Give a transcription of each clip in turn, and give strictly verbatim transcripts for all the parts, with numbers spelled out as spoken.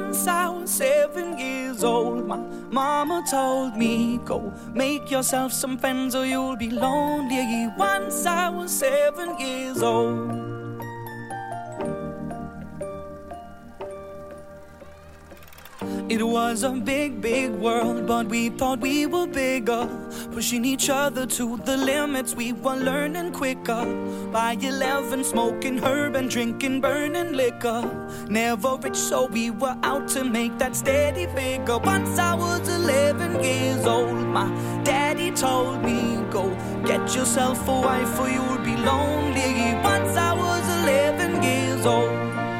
Once I was seven years old, my mama told me, go make yourself some friends or you'll be lonely. Once I was seven years old. It was a big, big world, but we thought we were bigger, pushing each other to the limits. We were learning quicker. By eleven, smoking herb and drinking burning liquor. Never rich, so we were out to make that steady figure. Once I was eleven years old, my daddy told me, go get yourself a wife or you'll be lonely. Once I was eleven years old.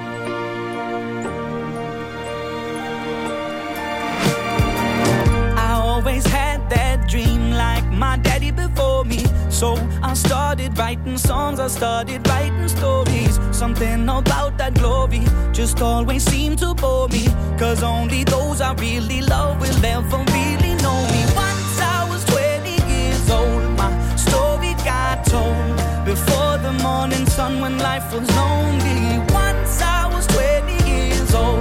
Always had that dream like my daddy before me. So I started writing songs, I started writing stories. Something about that glory just always seemed to bore me, cause only those I really love will ever really know me. Once I was twenty years old, my story got told before the morning sun when life was lonely. Once I was twenty years old.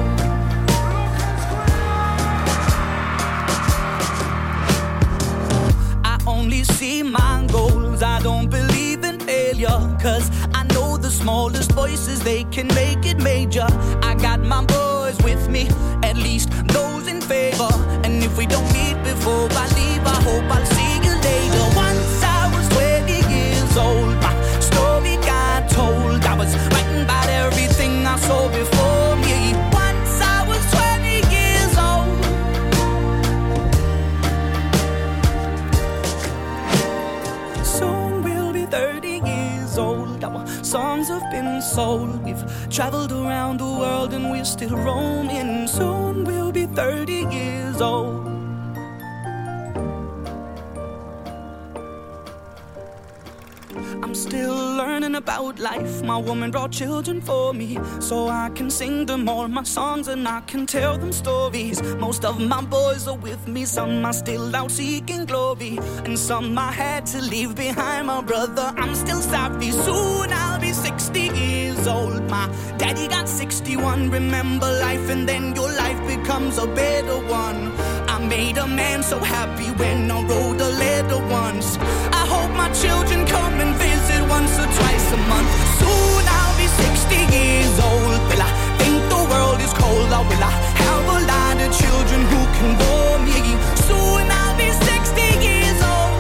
Only see my goals, I don't believe in failure, cause I know the smallest voices, they can make it major. I got my boys with me, at least those in favor. And if we don't meet before I leave, I hope I'll see you later. Once I was twenty years old, my story got told. I was writing about everything I saw before me. Once I was twenty years old. thirty years old, our songs have been sold. We've traveled around the world and we're still roaming. Soon we'll be thirty years old. I'm still learning about life. My woman brought children for me, so I can sing them all my songs and I can tell them stories. Most of my boys are with me, some are still out seeking glory, and some I had to leave behind. My brother, I'm still sorry. Soon I'll be sixty years old. My daddy got sixty-one. Remember life and then your life becomes a better one. I made a man so happy when I wrote a letter once. I hope my children come and visit once or twice a month. Soon I'll be sixty years old. Will I think the world is cold, or will I have a lot of children who can bore me? Soon I'll be sixty years old.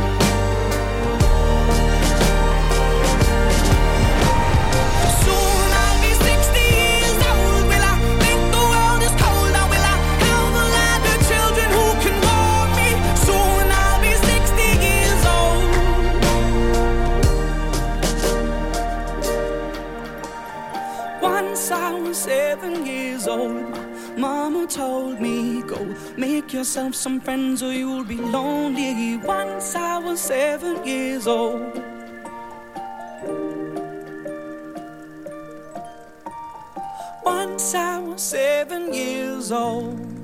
Soon I'll be sixty years old. Will I think the world is cold, or will I have a lot of children who can bore me? Soon I'll be sixty years old. Once I was seven years old, my mama told me, go make yourself some friends or you'll be lonely. Once I was seven years old. Once I was seven years old.